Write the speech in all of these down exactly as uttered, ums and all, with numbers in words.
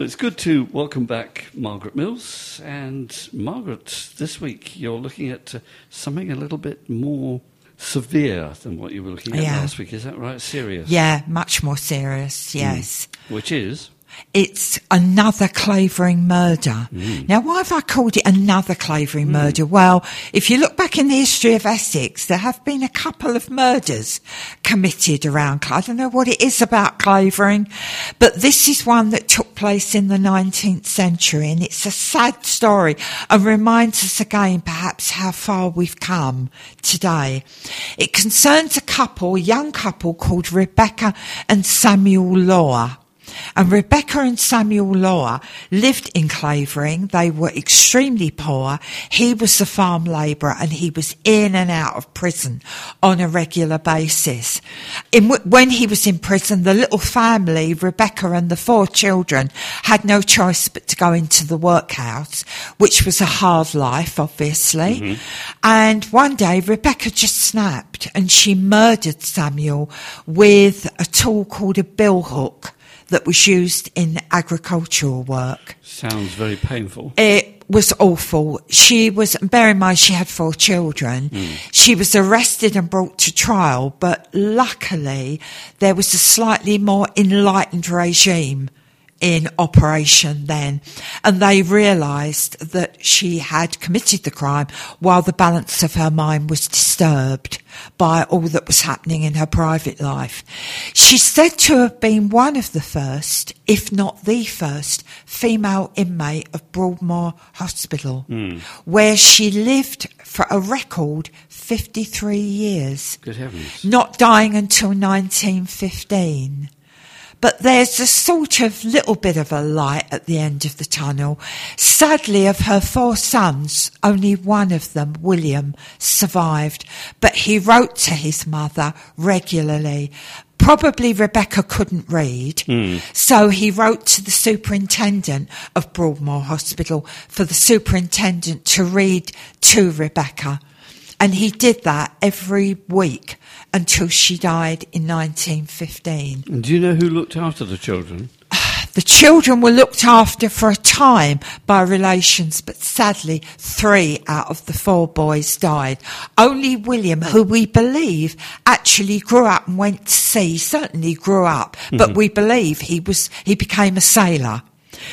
It's good to welcome back Margaret Mills. And Margaret, this week you're looking at uh, something a little bit more severe than what you were looking at yeah. last week. Is that right? Serious? Yeah, much more serious, yes. Mm. Which is? It's another Clavering murder. Mm. Now, why have I called it another Clavering Mm. murder? Well, if you look back in the history of Essex, there have been a couple of murders committed around. I don't know what it is about Clavering, but this is one that took place in the nineteenth century, and it's a sad story and reminds us again perhaps how far we've come today. It concerns a couple, a young couple called Rebecca and Samuel Law. And Rebecca and Samuel Law lived in Clavering. They were extremely poor. He was the farm labourer and he was in and out of prison on a regular basis. In w- when he was in prison, the little family, Rebecca and the four children, had no choice but to go into the workhouse, which was a hard life, obviously. Mm-hmm. And one day, Rebecca just snapped and she murdered Samuel with a tool called a billhook that was used in agricultural work. Sounds very painful. It was awful. She was, bear in mind she had four children. Mm. She was arrested and brought to trial, but luckily there was a slightly more enlightened regime in operation then, and they realised that she had committed the crime while the balance of her mind was disturbed by all that was happening in her private life. She's said to have been one of the first, if not the first, female inmate of Broadmoor Hospital, mm. where she lived for a record fifty-three years. Good heavens. Not dying until nineteen fifteen. But there's a sort of little bit of a light at the end of the tunnel. Sadly, of her four sons, only one of them, William, survived. But he wrote to his mother regularly. Probably Rebecca couldn't read, mm. so he wrote to the superintendent of Broadmoor Hospital for the superintendent to read to Rebecca. And he did that every week until she died in nineteen fifteen. And do you know who looked after the children? The children were looked after for a time by relations, but sadly, three out of the four boys died. Only William, who we believe actually grew up and went to sea, certainly grew up, mm-hmm. but we believe he was he became a sailor.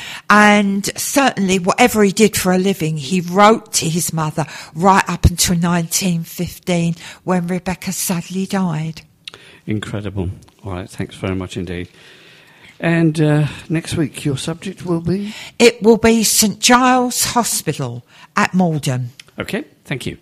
And certainly whatever he did for a living, he wrote to his mother right up until nineteen fifteen when Rebecca sadly died. Incredible. All right, thanks very much indeed. And uh, next week your subject will be? It will be St Giles Hospital at Malden. Okay, thank you.